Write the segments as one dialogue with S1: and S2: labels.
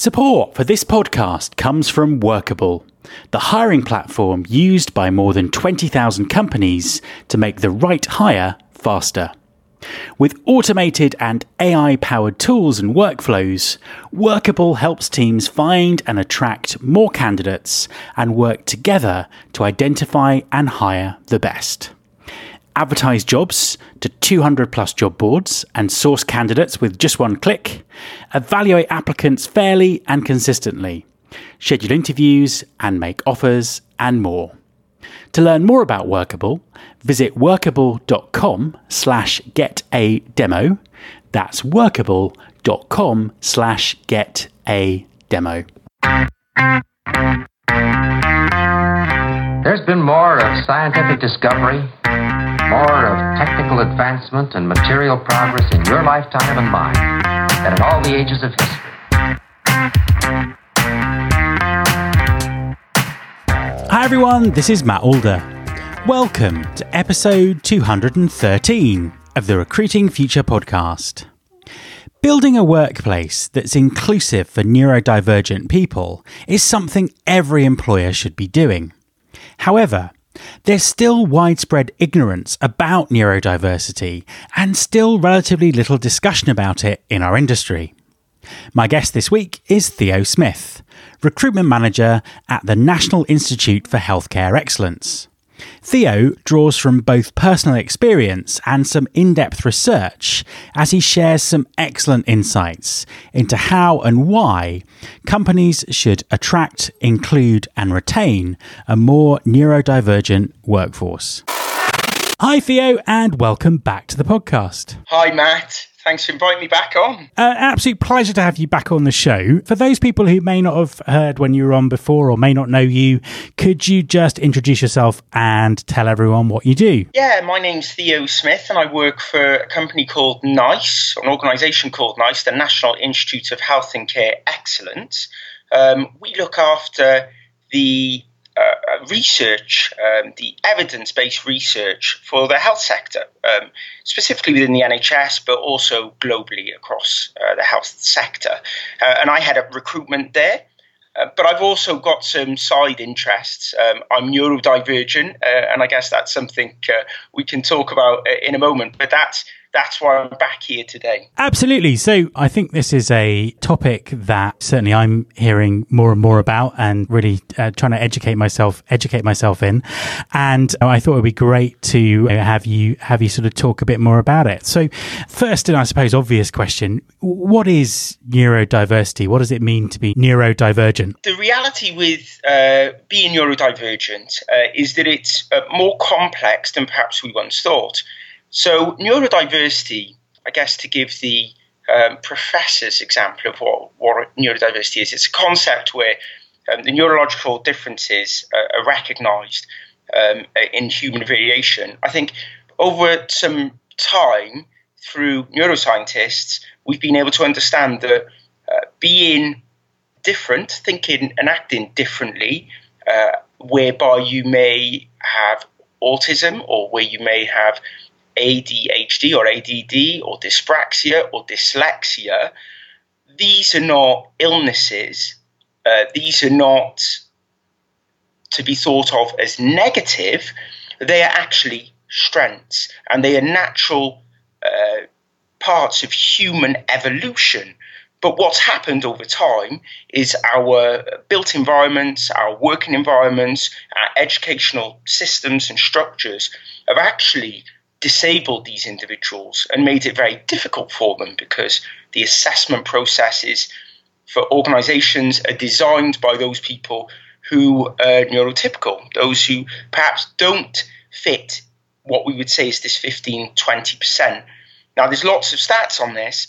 S1: Support for this podcast comes from Workable, the hiring platform used by more than 20,000 companies to make the right hire faster. With automated and AI-powered tools and workflows, Workable helps teams find and attract more candidates and work together to identify and hire the best. Advertise jobs to 200 plus job boards and source candidates with just one click. Evaluate applicants fairly and consistently. Schedule interviews and make offers and more. To learn more about Workable, visit workable.com/getademo. That's workable.com/getademo.
S2: There's been more of scientific discovery, more of technical advancement and material progress in your lifetime and mine than in all the ages of history.
S1: Hi everyone, this is Matt Alder. Welcome to episode 213 of the Recruiting Future podcast. Building a workplace that's inclusive for neurodivergent people is something every employer should be doing. However, there's still widespread ignorance about neurodiversity and still relatively little discussion about it in our industry. My guest this week is Theo Smith, Recruitment Manager at the National Institute for Healthcare Excellence. Theo draws from both personal experience and some in-depth research as he shares some excellent insights into how and why companies should attract, include and retain a more neurodivergent workforce. Hi Theo, and welcome back to the podcast.
S3: Hi Matt. Thanks for inviting me back on.
S1: Absolute pleasure to have you back on the show. For those people who may not have heard when you were on before or may not know you, could you just introduce yourself and tell everyone what you do?
S3: Yeah, my name's Theo Smith and I work for a company called NICE, an organisation called NICE, the National Institute of Health and Care Excellence. We look after the research, the evidence-based research for the health sector, specifically within the NHS, but also globally across the health sector. And I head up recruitment there, but I've also got some side interests. I'm neurodivergent, and I guess that's something we can talk about in a moment, but that's why I'm back here today.
S1: Absolutely. So I think this is a topic that certainly I'm hearing more and more about and really trying to educate myself in. And I thought it would be great to have you sort of talk a bit more about it. So first, and I suppose obvious question, what is neurodiversity? What does it mean to be neurodivergent?
S3: The reality with being neurodivergent is that it's more complex than perhaps we once thought. So neurodiversity, I guess to give the professor's example of what neurodiversity is, it's a concept where the neurological differences are recognised in human variation. I think over some time, through neuroscientists, we've been able to understand that being different, thinking and acting differently, whereby you may have autism or where you may have ADHD or ADD or dyspraxia or dyslexia, these are not illnesses. These are not to be thought of as negative. They are actually strengths, and they are natural parts of human evolution. But what's happened over time is our built environments, our working environments, our educational systems and structures have actually disabled these individuals and made it very difficult for them, because the assessment processes for organizations are designed by those people who are neurotypical, those who perhaps don't fit what we would say is this 15-20%. Now, there's lots of stats on this.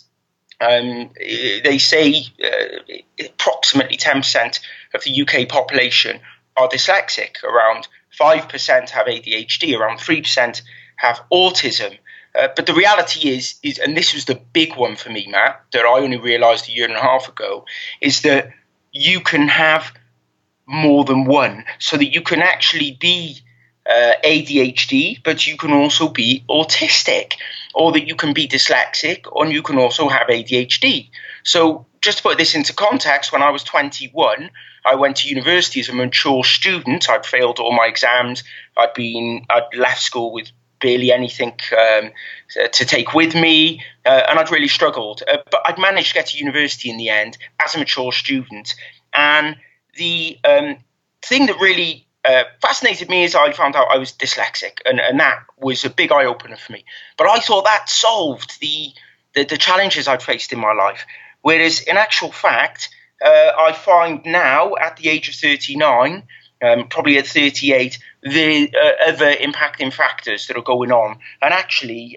S3: They say approximately 10% of the UK population are dyslexic, around 5% have ADHD, around 3% have autism. But the reality is, and this was the big one for me, Matt, that I only realised a year and a half ago, is that you can have more than one, so that you can actually be ADHD, but you can also be autistic, or that you can be dyslexic and you can also have ADHD. So just to put this into context, when I was 21, I went to university as a mature student. I'd failed all my exams. I'd left school with barely anything to take with me, and I'd really struggled. But I'd managed to get to university in the end as a mature student. And the thing that really fascinated me is I found out I was dyslexic, and that was a big eye-opener for me. But I thought that solved the challenges I'd faced in my life. Whereas in actual fact, I find now at the age of 39, probably at 38, the other impacting factors that are going on. And actually,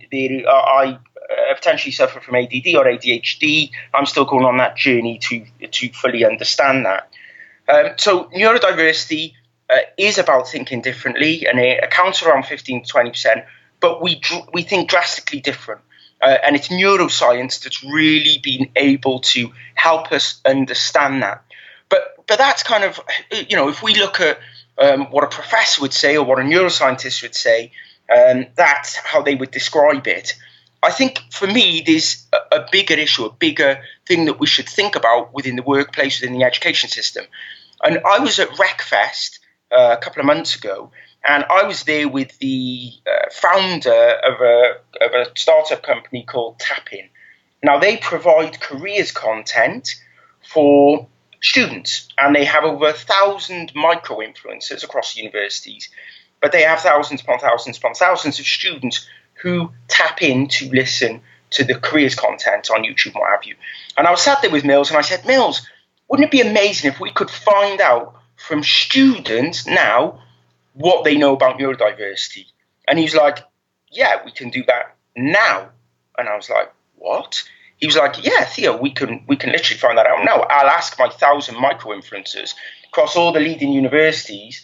S3: I potentially suffer from ADD or ADHD. I'm still going on that journey to fully understand that. So neurodiversity is about thinking differently, and it accounts for around 15 to 20%, but we think drastically different. And it's neuroscience that's really been able to help us understand that. But that's kind of, if we look at what a professor would say or what a neuroscientist would say, that's how they would describe it. I think for me, there's a bigger issue, a bigger thing that we should think about within the workplace, within the education system. And I was at RecFest a couple of months ago, and I was there with the founder of a startup company called Tappin. Now, they provide careers content for students, and they have over 1,000 micro-influencers across universities, but they have thousands upon thousands upon thousands of students who tap in to listen to the careers content on YouTube and what have you. And I was sat there with Mills, and I said, Mills, wouldn't it be amazing if we could find out from students now what they know about neurodiversity? And he was like, yeah, we can do that now. And I was like, what? He was like, yeah, Theo, we can literally find that out now. I'll ask my 1,000 micro-influencers across all the leading universities,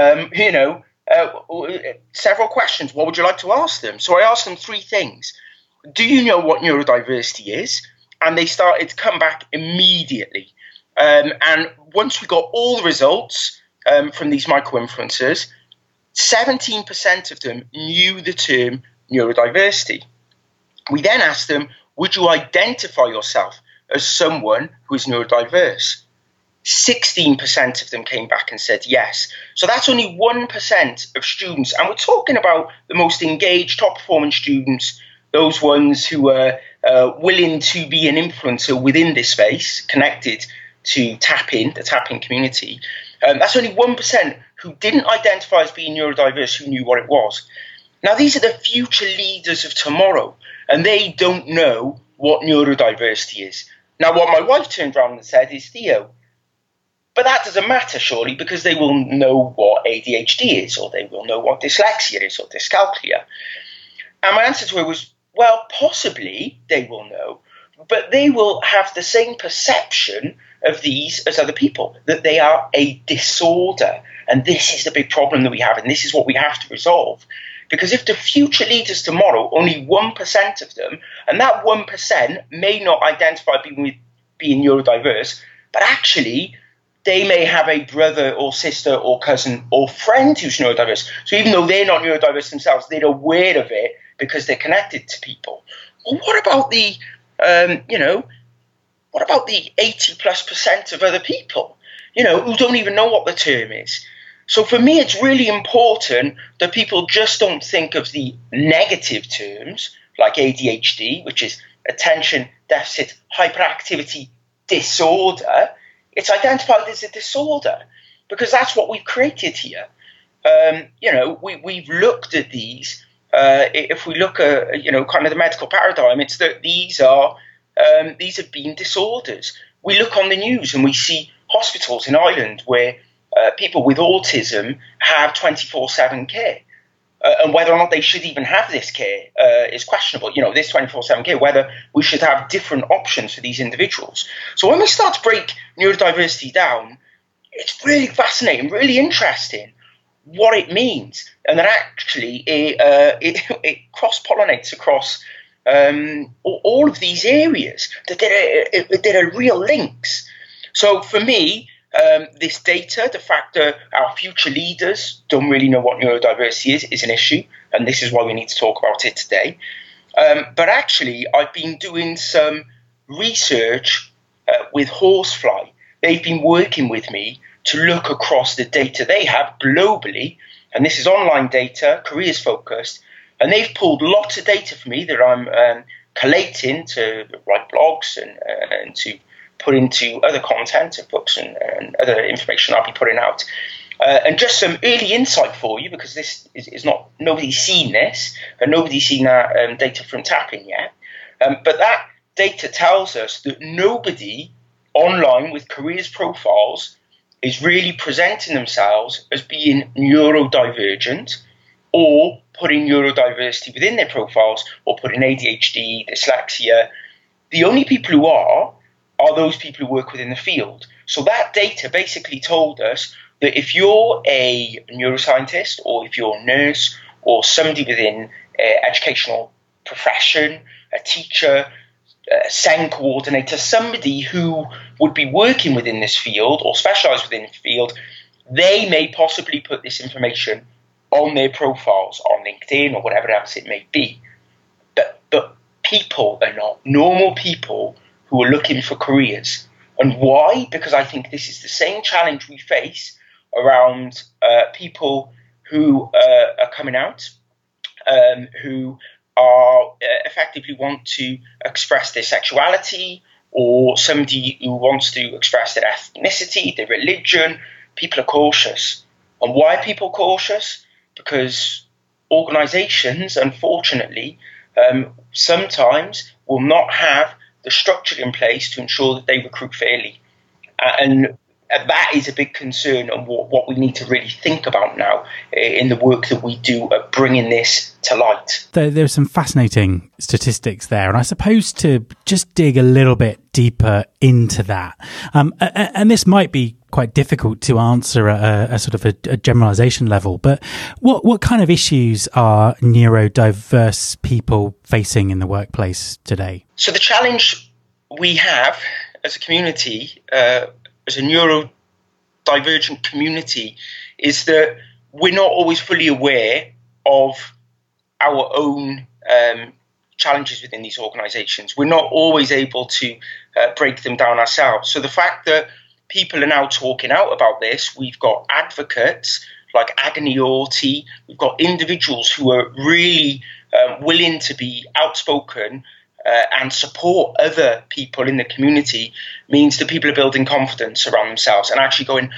S3: several questions. What would you like to ask them? So I asked them 3 things. Do you know what neurodiversity is? And they started to come back immediately. And once we got all the results from these micro-influencers, 17% of them knew the term neurodiversity. We then asked them, would you identify yourself as someone who is neurodiverse? 16% of them came back and said yes. So that's only 1% of students. And we're talking about the most engaged, top-performing students, those ones who are willing to be an influencer within this space, connected to Tappin, the Tappin community. That's only 1% who didn't identify as being neurodiverse, who knew what it was. Now, these are the future leaders of tomorrow, and they don't know what neurodiversity is. Now, what my wife turned around and said is, Theo, but that doesn't matter, surely, because they will know what ADHD is, or they will know what dyslexia is, or dyscalculia. And my answer to her was, well, possibly they will know, but they will have the same perception of these as other people, that they are a disorder. And this is the big problem that we have, and this is what we have to resolve. Because if the future leaders tomorrow, only 1% of them, and that 1% may not identify being neurodiverse, but actually they may have a brother or sister or cousin or friend who's neurodiverse. So even though they're not neurodiverse themselves, they're aware of it because they're connected to people. Well, what about the, what about the 80+% of other people, who don't even know what the term is? So for me, it's really important that people just don't think of the negative terms like ADHD, which is attention deficit hyperactivity disorder. It's identified as a disorder because that's what we've created here. We've looked at these. If we look at, kind of the medical paradigm, it's that these have been disorders. We look on the news and we see hospitals in Ireland where people with autism have 24/7 care. And whether or not they should even have this care is questionable. This 24/7 care, whether we should have different options for these individuals. So when we start to break neurodiversity down, it's really fascinating, really interesting what it means. And that actually it cross-pollinates across all of these areas. That there are real links. So for me, this data, the fact that our future leaders don't really know what neurodiversity is an issue, and this is why we need to talk about it today. But actually, I've been doing some research with Horsefly, they've been working with me to look across the data they have globally, and this is online data, careers focused, and they've pulled lots of data for me that I'm collating to write blogs and to put into other content of books and other information I'll be putting out. And just some early insight for you, because this is not, nobody's seen this, and nobody's seen that data from Tapping yet. But that data tells us that nobody online with careers profiles is really presenting themselves as being neurodivergent or putting neurodiversity within their profiles or putting ADHD, dyslexia. The only people who are those people who work within the field. So that data basically told us that if you're a neuroscientist or if you're a nurse or somebody within educational profession, a teacher, a SEN coordinator, somebody who would be working within this field or specialise within the field, they may possibly put this information on their profiles on LinkedIn or whatever else it may be. But people are not. Normal people who are looking for careers. And why? Because I think this is the same challenge we face around people who are coming out, who are effectively want to express their sexuality, or somebody who wants to express their ethnicity, their religion. People are cautious. And why are people cautious? Because organizations, unfortunately, sometimes will not have the structure in place to ensure that they recruit fairly. And that is a big concern and what we need to really think about now in the work that we do at bringing this to light.
S1: There's some fascinating statistics there, and I suppose to just dig a little bit deeper into that, and this might be quite difficult to answer at a sort of a generalization level, but what kind of issues are neurodiverse people facing in the workplace today?
S3: So the challenge we have as a community, as a neurodivergent community, is that we're not always fully aware of our own challenges within these organisations. We're not always able to break them down ourselves. So the fact that people are now talking out about this, we've got advocates like Agony Orty, we've got individuals who are really willing to be outspoken and support other people in the community, means that people are building confidence around themselves and actually going,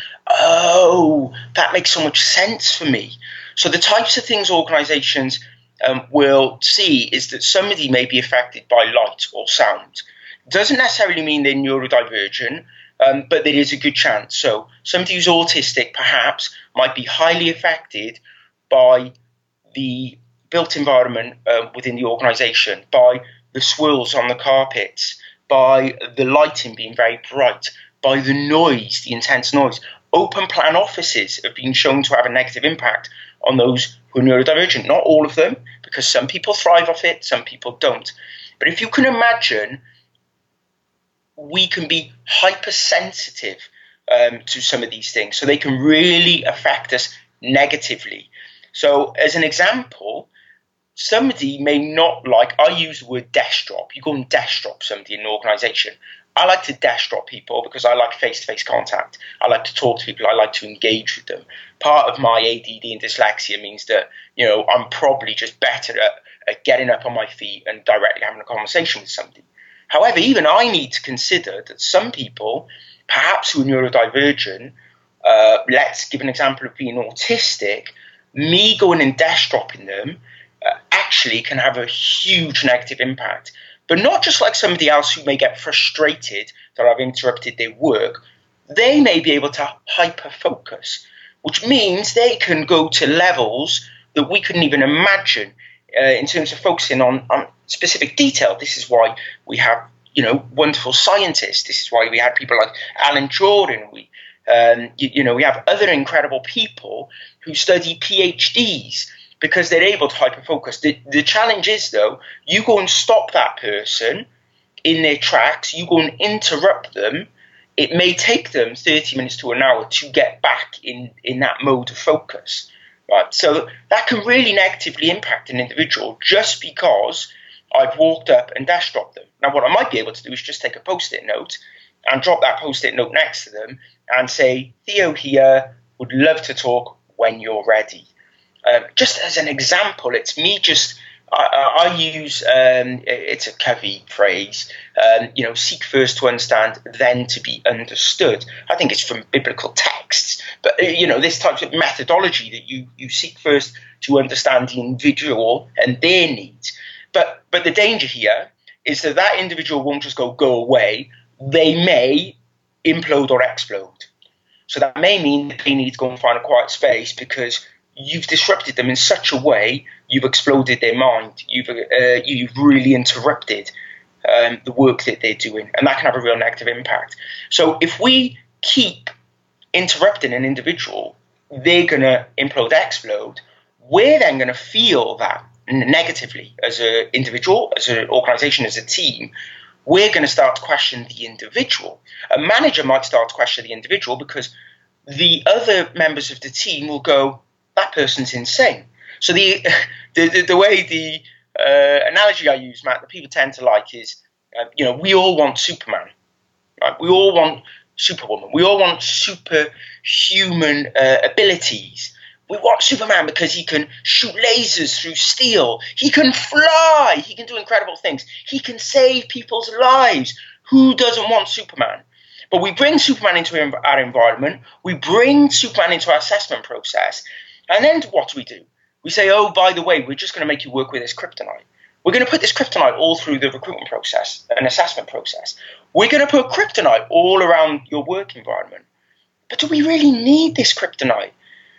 S3: oh, that makes so much sense for me. So the types of things organisations will see is that somebody may be affected by light or sound. Doesn't necessarily mean they're neurodivergent, but there is a good chance. So somebody who's autistic perhaps might be highly affected by the built environment within the organisation, by the swirls on the carpets, by the lighting being very bright, by the noise, the intense noise. Open plan offices have been shown to have a negative impact on those who are neurodivergent. Not all of them, because some people thrive off it, some people don't. But if you can imagine, we can be hypersensitive to some of these things, so they can really affect us negatively. So as an example, somebody may not like, I use the word desk drop. You go and desk drop somebody in an organisation. I like to desk drop people because I like face-to-face contact. I like to talk to people. I like to engage with them. Part of my ADD and dyslexia means that, I'm probably just better at getting up on my feet and directly having a conversation with somebody. However, even I need to consider that some people, perhaps who are neurodivergent, let's give an example of being autistic, me going and desk dropping them actually can have a huge negative impact. But not just like somebody else who may get frustrated that I've interrupted their work. They may be able to hyper-focus, which means they can go to levels that we couldn't even imagine in terms of focusing on specific detail. This is why we have, wonderful scientists. This is why we had people like Alan Jordan. We have other incredible people who study PhDs because they're able to hyper-focus. The challenge is, though, you go and stop that person in their tracks, you go and interrupt them, it may take them 30 minutes to an hour to get back in that mode of focus. Right? So that can really negatively impact an individual just because I've walked up and desk dropped them. Now, what I might be able to do is just take a Post-it note and drop that post-it note next to them and say, Theo here, would love to talk when you're ready. Just as an example, it's me I use, it's a Covey phrase, seek first to understand, then to be understood. I think it's from biblical texts, but, this type of methodology that you seek first to understand the individual and their needs. But the danger here is that individual won't just go away. They may implode or explode. So that may mean that they need to go and find a quiet space because you've disrupted them in such a way, you've exploded their mind, you've really interrupted the work that they're doing, and that can have a real negative impact. So if we keep interrupting an individual, they're going to implode, explode. We're then going to feel that negatively as an individual, as an organisation, as a team. We're going to start to question the individual. A manager might start to question the individual because the other members of the team will go, that person's insane. So the way the analogy I use, Matt, that people tend to like is, we all want Superman, right? We all want Superwoman. We all want superhuman abilities. We want Superman because he can shoot lasers through steel. He can fly. He can do incredible things. He can save people's lives. Who doesn't want Superman? But we bring Superman into our environment. We bring Superman into our assessment process. And then what do? We say, oh, by the way, we're just going to make you work with this kryptonite. We're going to put this kryptonite all through the recruitment process and assessment process. We're going to put kryptonite all around your work environment. But do we really need this kryptonite?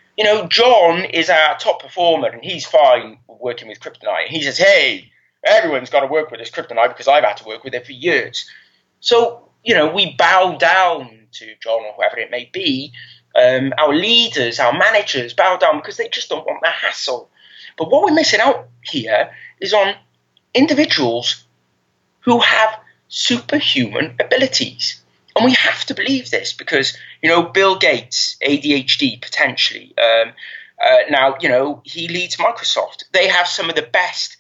S3: John is our top performer and he's fine working with kryptonite. He says, hey, everyone's got to work with this kryptonite because I've had to work with it for years. So, we bow down to John or whoever it may be. Our leaders, our managers bow down because they just don't want the hassle. But what we're missing out here is on individuals who have superhuman abilities. And we have to believe this because, Bill Gates, ADHD potentially. Now, he leads Microsoft. They have some of the best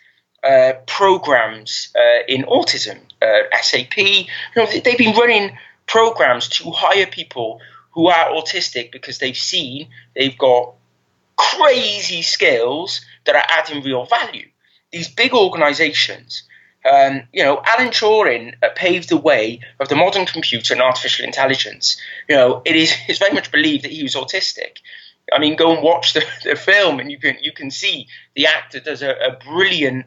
S3: programs in autism, SAP. They've been running programs to hire people who are autistic because they've got crazy skills that are adding real value. These big organizations, Alan Turing paved the way of the modern computer and artificial intelligence. It's very much believed that he was autistic. I mean, go and watch the film and you can see the actor does a brilliant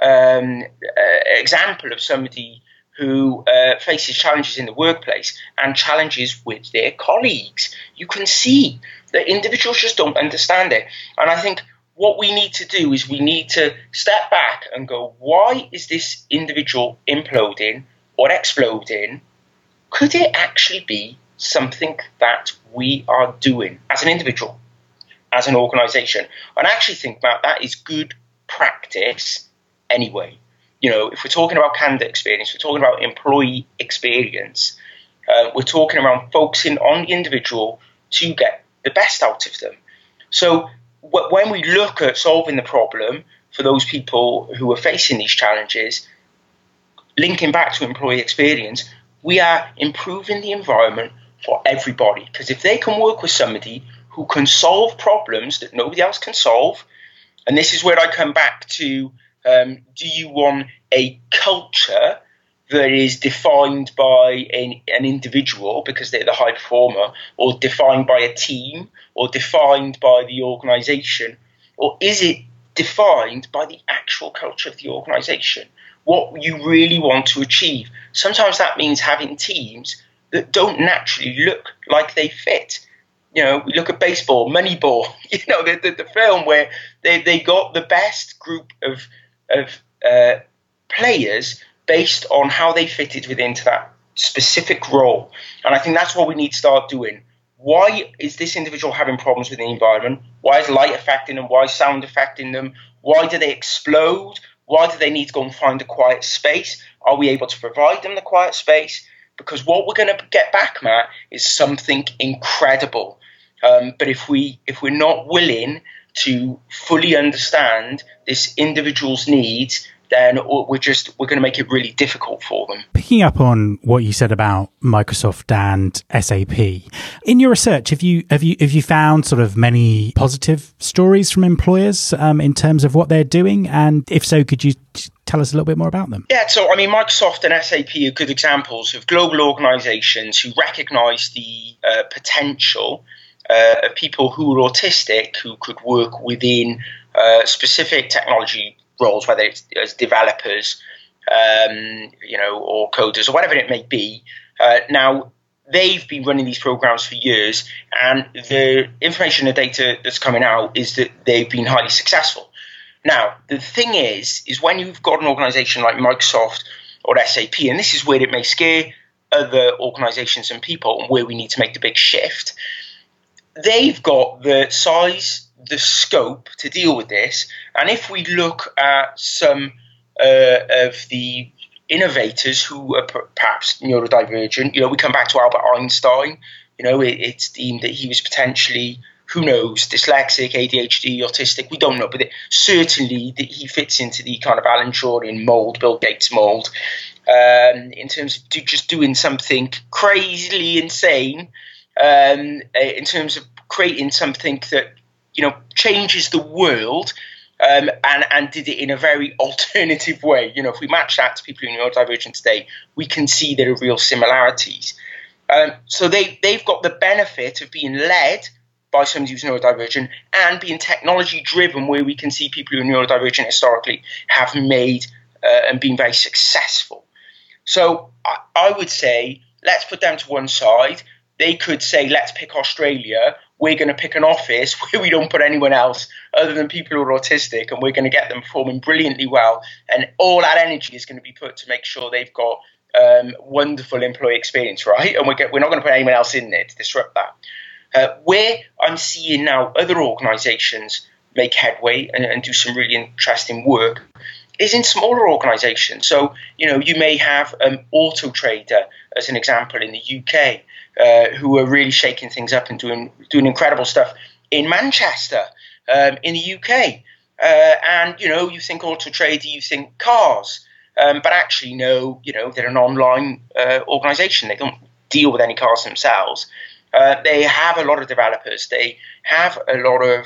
S3: example of somebody who faces challenges in the workplace and challenges with their colleagues. You can see that individuals just don't understand it. And I think what we need to do is we need to step back and go, why is this individual imploding or exploding? Could it actually be something that we are doing as an individual, as an organisation? And I actually think that is good practice anyway. If we're talking about candidate experience, we're talking about employee experience, we're talking around focusing on the individual to get the best out of them. So when we look at solving the problem for those people who are facing these challenges, linking back to employee experience, we are improving the environment for everybody. Because if they can work with somebody who can solve problems that nobody else can solve, and this is where I come back to, do you want a culture that is defined by an individual because they're the high performer, or defined by a team, or defined by the organisation, or is it defined by the actual culture of the organisation? What you really want to achieve. Sometimes that means having teams that don't naturally look like they fit. We look at baseball, Moneyball, the film where they got the best group of players based on how they fitted into that specific role. And I think that's what we need to start doing. Why is this individual having problems with the environment? Why is light affecting them? Why is sound affecting them? Why do they explode? Why do they need to go and find a quiet space? Are we able to provide them the quiet space? Because what we're going to get back, Matt, is something incredible. But if we're not willing to fully understand this individual's needs then we're going to make it really difficult for them.
S1: Picking up on what you said about Microsoft and SAP, in your research, have you found sort of many positive stories from employers in terms of what they're doing? And if so, could you tell us a little bit more about them?
S3: Yeah, so I mean, Microsoft and SAP are good examples of global organizations who recognize the potential of people who are autistic who could work within specific technology roles, whether it's as developers, or coders or whatever it may be. Now, they've been running these programs for years, and the information and data that's coming out is that they've been highly successful. Now, the thing is when you've got an organization like Microsoft or SAP, and this is where it may scare other organizations and people and where we need to make the big shift, they've got the size, the scope to deal with this. And if we look at some of the innovators who are perhaps neurodivergent, we come back to Albert Einstein. It's deemed that he was potentially, who knows, dyslexic, ADHD, autistic, we don't know, but certainly that he fits into the kind of Alan Turing mold, Bill Gates mold, in terms of just doing something crazily insane, in terms of creating something that changes the world, and did it in a very alternative way. If we match that to people who are neurodivergent today, we can see there are real similarities. So they've got the benefit of being led by somebody who's neurodivergent and being technology driven, where we can see people who are neurodivergent historically have made and been very successful. So I would say, let's put them to one side. They could say, let's pick Australia. We're going to pick an office where we don't put anyone else other than people who are autistic, and we're going to get them performing brilliantly well. And all that energy is going to be put to make sure they've got wonderful employee experience, right? And we're not going to put anyone else in there to disrupt that. Where I'm seeing now other organizations make headway and do some really interesting work is in smaller organizations. So, you may have Auto Trader as an example in the UK, who are really shaking things up and doing incredible stuff in Manchester, in the UK. And, you think Auto Trader, you think cars. But actually, no, they're an online organization. They don't deal with any cars themselves. They have a lot of developers. They have a lot of,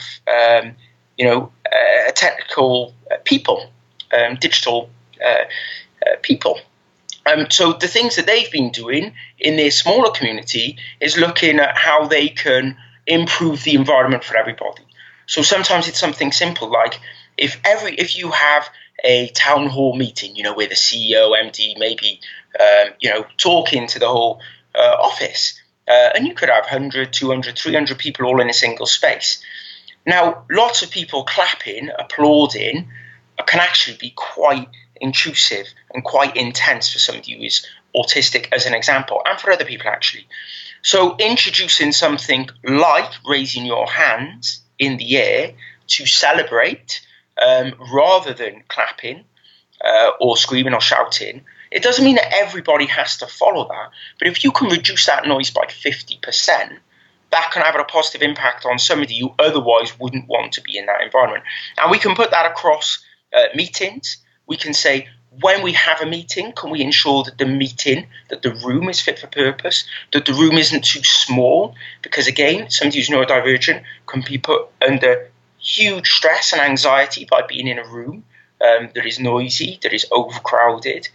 S3: technical people, digital people. So the things that they've been doing in their smaller community is looking at how they can improve the environment for everybody. So sometimes it's something simple like if you have a town hall meeting, where the CEO, MD, maybe, talking to the whole office, and you could have 100, 200, 300 people all in a single space. Now, lots of people clapping, applauding, can actually be quite intrusive and quite intense for somebody who is autistic, as an example, and for other people actually. So introducing something like raising your hands in the air to celebrate, rather than clapping or screaming or shouting, it doesn't mean that everybody has to follow that, but if you can reduce that noise by 50%, that can have a positive impact on somebody who otherwise wouldn't want to be in that environment. And we can put that across meetings. We can say, when we have a meeting, can we ensure that the room is fit for purpose, that the room isn't too small? Because again, somebody who's neurodivergent can be put under huge stress and anxiety by being in a room that is noisy, that is overcrowded.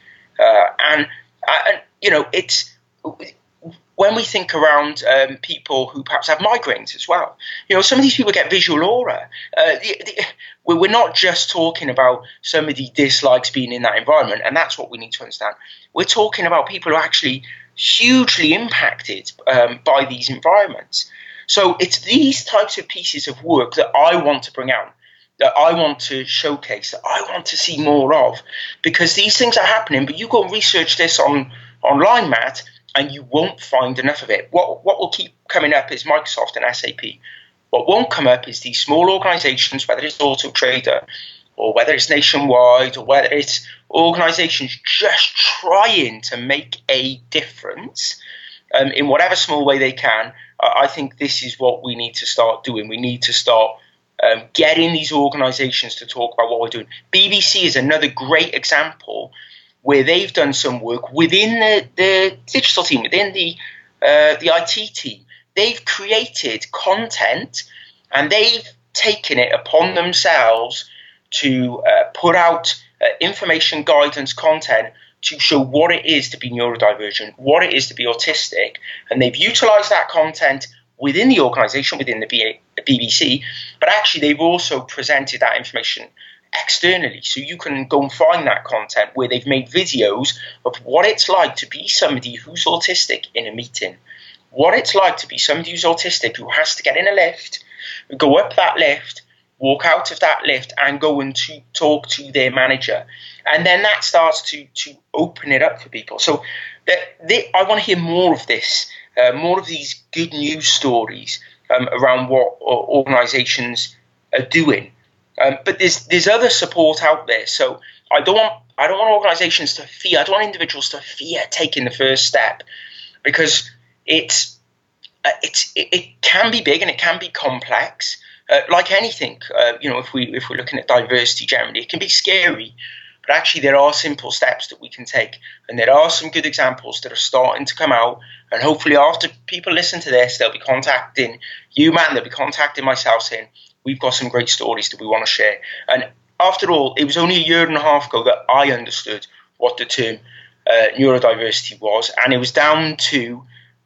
S3: It's when we think around people who perhaps have migraines as well. Some of these people get visual aura. We're not just talking about somebody dislikes being in that environment, and that's what we need to understand. We're talking about people who are actually hugely impacted by these environments. So it's these types of pieces of work that I want to bring out, that I want to showcase, that I want to see more of, because these things are happening, but you go and research this online, Matt, and you won't find enough of it. What will keep coming up is Microsoft and SAP. What won't come up is these small organizations, whether it's Auto Trader or whether it's Nationwide or whether it's organizations just trying to make a difference in whatever small way they can. I think this is what we need to start doing. We need to start getting these organisations to talk about what we're doing. BBC is another great example where they've done some work within the digital team, within the IT team. They've created content and they've taken it upon themselves to put out information, guidance, content to show what it is to be neurodivergent, what it is to be autistic, and they've utilised that content within the organisation, within the BBC, but actually they've also presented that information externally. So you can go and find that content where they've made videos of what it's like to be somebody who's autistic in a meeting, what it's like to be somebody who's autistic who has to get in a lift, go up that lift, walk out of that lift and go and to talk to their manager. And then that starts to open it up for people. So I want to hear more of this, more of these good news stories around what organisations are doing. But there's other support out there. So I don't want organisations to fear. I don't want individuals to fear taking the first step, because it can be big and it can be complex. Like anything, if we're looking at diversity generally, it can be scary. But actually, there are simple steps that we can take, and there are some good examples that are starting to come out. And hopefully, after people listen to this, they'll be contacting you, man. They'll be contacting myself, saying we've got some great stories that we want to share. And after all, it was only a year and a half ago that I understood what the term neurodiversity was, and it was down to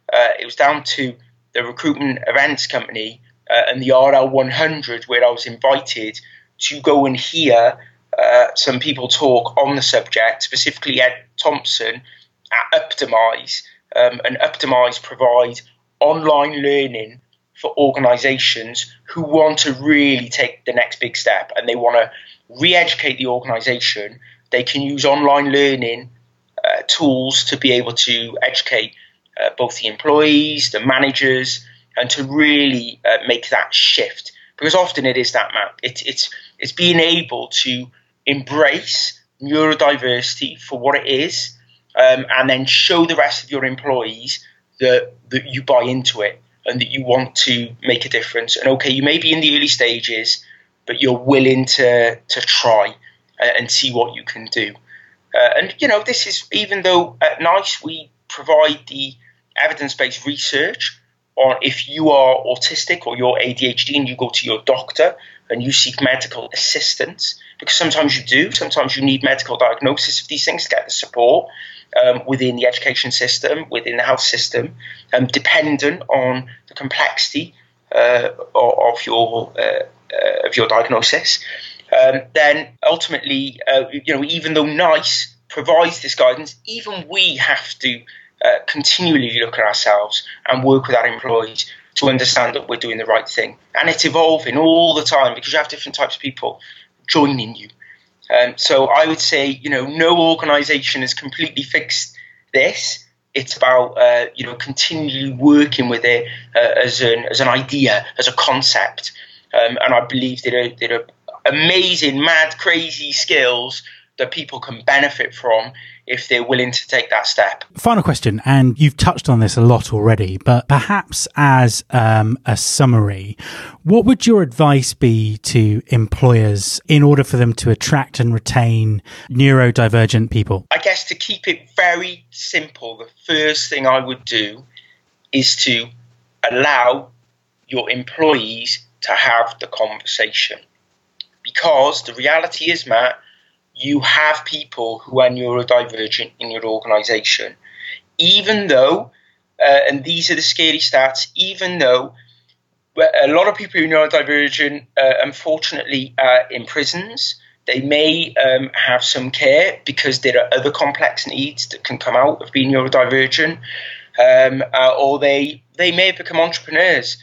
S3: the recruitment events company and the RL 100, where I was invited to go and hear some people talk on the subject, specifically Ed Thompson at Optimise. And Optimise provide online learning for organisations who want to really take the next big step and they want to re-educate the organisation. They can use online learning tools to be able to educate both the employees, the managers, and to really make that shift. Because often it is that, Matt. It's being able to embrace neurodiversity for what it is, and then show the rest of your employees that you buy into it and that you want to make a difference. And okay, you may be in the early stages, but you're willing to try and see what you can do. And this is, even though at NICE we provide the evidence-based research on if you are autistic or you're ADHD and you go to your doctor and you seek medical assistance, because sometimes you do, sometimes you need medical diagnosis of these things to get the support within the education system, within the health system, dependent on the complexity of your diagnosis. Then ultimately, even though NICE provides this guidance, even we have to continually look at ourselves and work with our employees to understand that we're doing the right thing. And it's evolving all the time because you have different types of people joining you. So I would say, no organisation has completely fixed this. It's about, continually working with it as an idea, as a concept. And I believe that are amazing, mad, crazy skills that people can benefit from if they're willing to take that step.
S1: Final question, and you've touched on this a lot already, but perhaps as a summary, what would your advice be to employers in order for them to attract and retain neurodivergent people?
S3: I guess to keep it very simple, the first thing I would do is to allow your employees to have the conversation. Because the reality is, Matt, you have people who are neurodivergent in your organisation. Even though, and these are the scary stats, even though a lot of people who are neurodivergent, unfortunately, are in prisons, they may have some care because there are other complex needs that can come out of being neurodivergent, or they may have become entrepreneurs.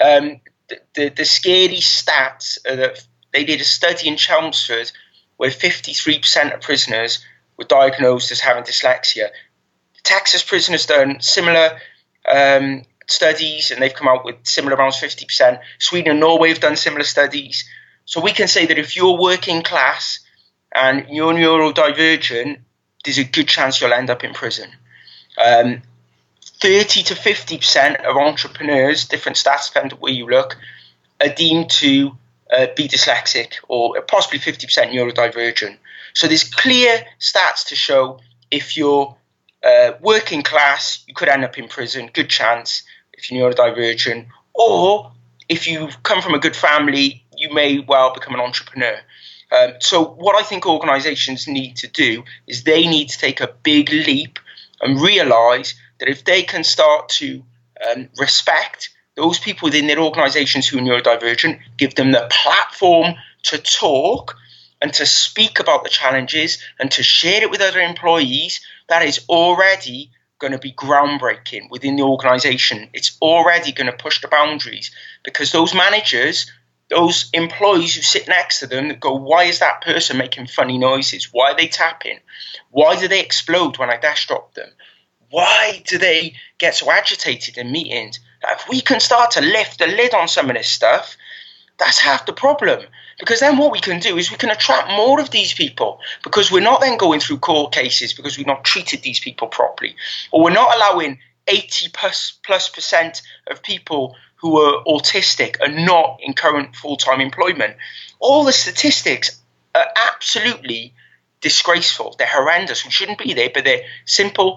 S3: The scary stats are that they did a study in Chelmsford where 53% of prisoners were diagnosed as having dyslexia. Texas prison has done similar studies, and they've come out with similar amounts, 50%. Sweden and Norway have done similar studies. So we can say that if you're working class and you're neurodivergent, there's a good chance you'll end up in prison. 30 to 50% of entrepreneurs, different stats depending on where you look, are deemed to be dyslexic or possibly 50% neurodivergent. So there's clear stats to show if you're working class, you could end up in prison, good chance if you're neurodivergent, or if you come from a good family, you may well become an entrepreneur. So what I think organizations need to do is they need to take a big leap and realize that if they can start to respect those people within their organizations who are neurodivergent, give them the platform to talk and to speak about the challenges and to share it with other employees, that is already going to be groundbreaking within the organization. It's already going to push the boundaries, because those managers, those employees who sit next to them that go, why is that person making funny noises? Why are they tapping? Why do they explode when I dash drop them? Why do they get so agitated in meetings? If we can start to lift the lid on some of this stuff, that's half the problem. Because then what we can do is we can attract more of these people, because we're not then going through court cases because we've not treated these people properly, or we're not allowing 80+% of people who are autistic are not in current full-time employment. All the statistics are absolutely disgraceful. They're horrendous. We shouldn't be there, but they're simple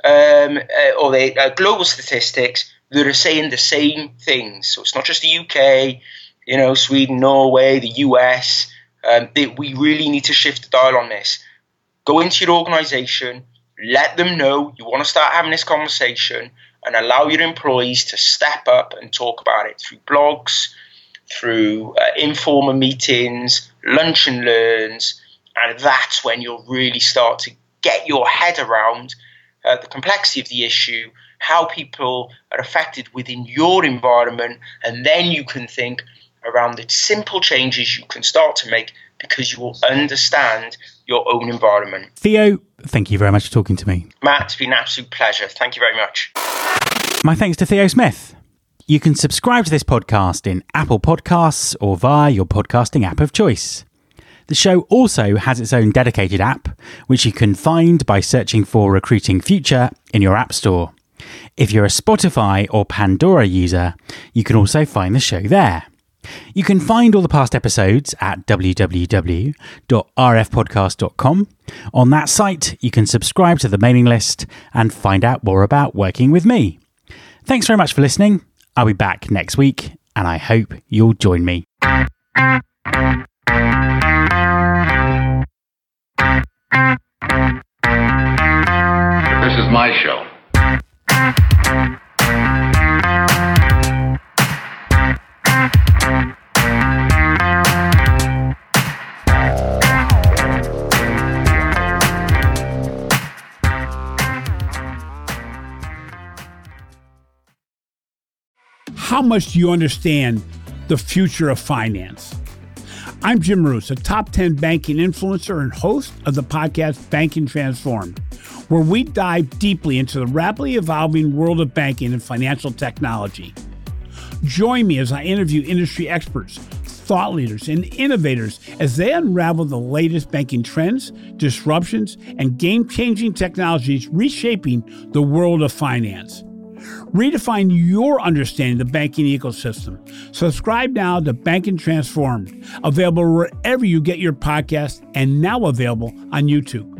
S3: or they're global statistics that are saying the same things. So it's not just the UK, Sweden, Norway, the US. We really need to shift the dial on this. Go into your organization, let them know you want to start having this conversation, and allow your employees to step up and talk about it through blogs, through informal meetings, lunch and learns, and that's when you'll really start to get your head around the complexity of the issue, how people are affected within your environment, and then you can think around the simple changes you can start to make because you will understand your own environment.
S1: Theo, thank you very much for talking to me.
S3: Matt, it's been an absolute pleasure. Thank you very much.
S1: My thanks to Theo Smith. You can subscribe to this podcast in Apple Podcasts or via your podcasting app of choice. The show also has its own dedicated app, which you can find by searching for Recruiting Future in your app store. If you're a Spotify or Pandora user, you can also find the show there. You can find all the past episodes at www.rfpodcast.com. On that site, you can subscribe to the mailing list and find out more about working with me. Thanks very much for listening. I'll be back next week, and I hope you'll join me.
S4: This is my show.
S5: How much do you understand the future of finance? I'm Jim Roos, a top 10 banking influencer and host of the podcast Banking Transformed, where we dive deeply into the rapidly evolving world of banking and financial technology. Join me as I interview industry experts, thought leaders, and innovators as they unravel the latest banking trends, disruptions, and game-changing technologies reshaping the world of finance. Redefine your understanding of the banking ecosystem. Subscribe now to Banking Transformed, available wherever you get your podcasts and now available on YouTube.